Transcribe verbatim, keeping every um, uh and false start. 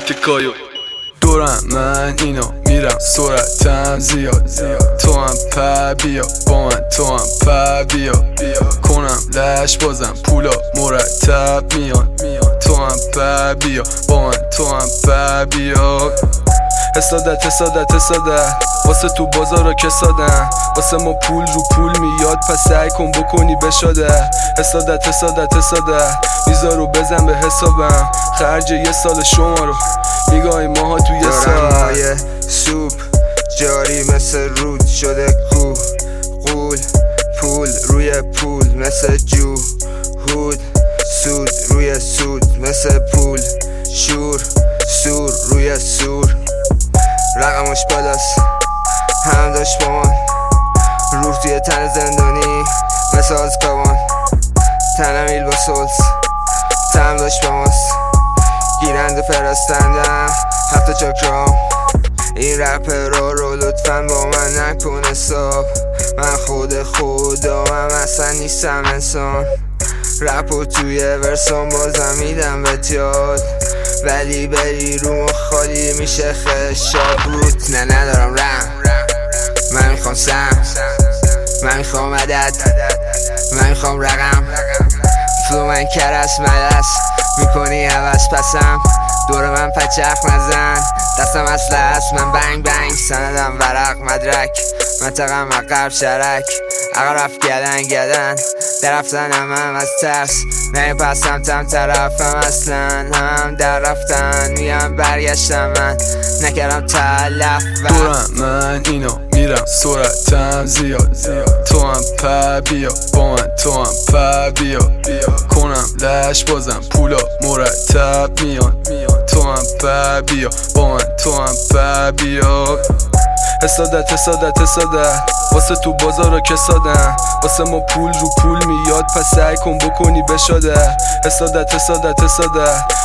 تکایو دورم من اینو میرم سرعتم زیاد تو هم په بیا با من تو هم په بیا کنم لش بازم پولا مرتب میان تو هم په بیا با من تو هم په بیا حسادت حسادت حسادت واسه تو بازارا کسادن واسه ما پول رو پول میاد پس سعی کن بکنی بشاده حسادت حسادت حسادت میذارو بزن به حسابم خرج یه سال شما رو میگاهی ماها تو یه سال سوپ جاری مثل رود شده کوه قول پول روی پول مثل جو هود سود روی سود مثل پول شور سور روی سور رقمش بالاست هم داشت با من روح توی تن زندانی مثل آزکابان تنم ایل با سلس تم داشت با ماست گیرند و فرستندم هفته چاکرام این رپر رو لطفا با من نکن حساب من خود خودم اصلا نیستم انسان رپو توی ورسان بازم میدم بهت یاد ولی بری رو خالی میشه خشاب روت نه ندارم رم من میخوام سم من میخوام عدد من میخوام رقم فلو من کرس مدس میکنی عوض پسم دور من پچخ نزن دستم اصله است من بنگ بنگ سندم ورق مدرک منطقم عقب شرک عقب رفت گدن گدن در رفتنم هم از ترس نه پسم تم طرفم اصلا هم در رفتن میم برگشتم من نکردم تلف دورم من اینو میرم سرعتم زیاد تو هم په بیا با من تو هم په بیا کنم لش بازم پولا مرتب میان تو هم په بیا با من تو هم په بیا حسادت حسادت حسادت واسه تو بازارا کسادن واسه ما پول رو پول میاد پس سعی کن بکنی بشاده حسادت حسادت حسادت